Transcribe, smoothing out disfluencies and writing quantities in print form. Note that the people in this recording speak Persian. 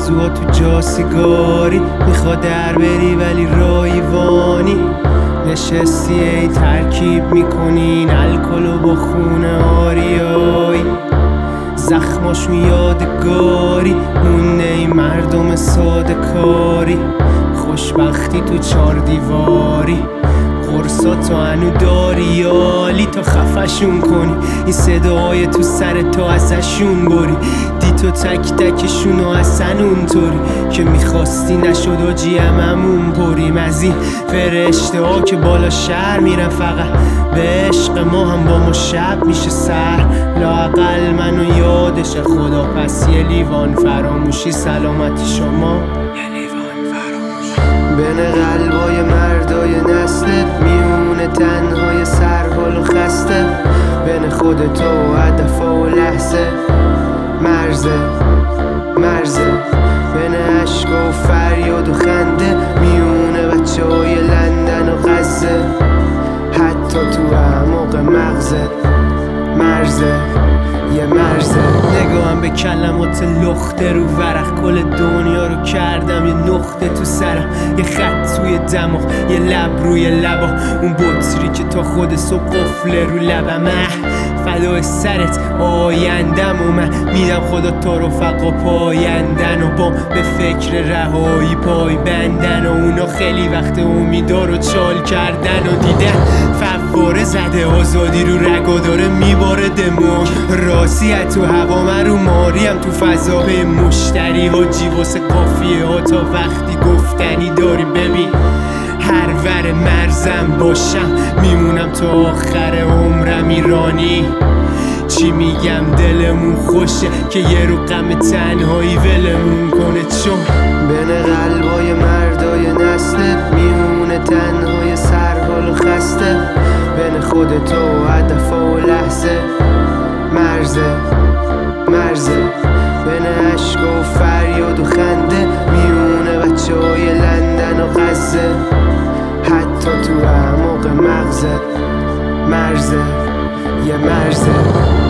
آرزوها تو جا سیگاری، میخواد در بری ولی رایوانی. نشستی ای ترکیب میکنین الکلو با خونه آریایی، زخماشون یادگاری مونه ای مردم ساده کاری. خوشبختی تو 4 دیواری، قرصا تو هنو داری یالی تا خفشون کنی. این صداهای تو سر تو ازشون بری، دی تو تک تکشونو اصلا اونطوری که میخواستی نشد و هممون بریم از این فرشته ها که بالا شهر میرن فقط به عشق ما. هم با ما شب میشه سر، لااقل منو یادش خدا. پس یه لیوان فراموشی سلامتی شما. بین قلبای مردای نسلت، میونه تنهای سرحال و خسته، بین خودت و هدفا و لحظه. مرزه بین عشق و فریاد و خنده، میونه بچه های لندن و غزه، حتی تو اعماق مغزت. یه مرزه. نگاهم به کلمات لخته رو ورق، کل دنیا رو کردم یه نقطه تو سرم، یه خط توی دماغ، یه لب روی لبا، اون بطری که تا خود صبح قفله رو لبم. فدای سرت آیندم و من میدم خدا تا رفقا پایندن و با به فکر رهایی پای بندن، و اونا خیلی وقت امیدا رو چال کردن و دیدن فواره زده آزادی رو رگا داره میباره دماغ. راستیت تو هوا من رو ماریم تو فضا به مشتری ها جی واسه قافیه ها تا وقتی گفتنی داری. ببین هر ور مرزم باشم میمونم تا آخر عمرم ایرانی. چی میگم دلمون خوشه که یه رو غم تنهایی ولمون کنه، چون بین قلبای مردای نسلت، میمونه تنهای سرحال و خسته، بین خودت و هدفا و لحظه. مرزه بین عشق و فریاد و خنده، میونه بچه های لندن و غزه، حتی تو اعماق مغزت. یه مرزه.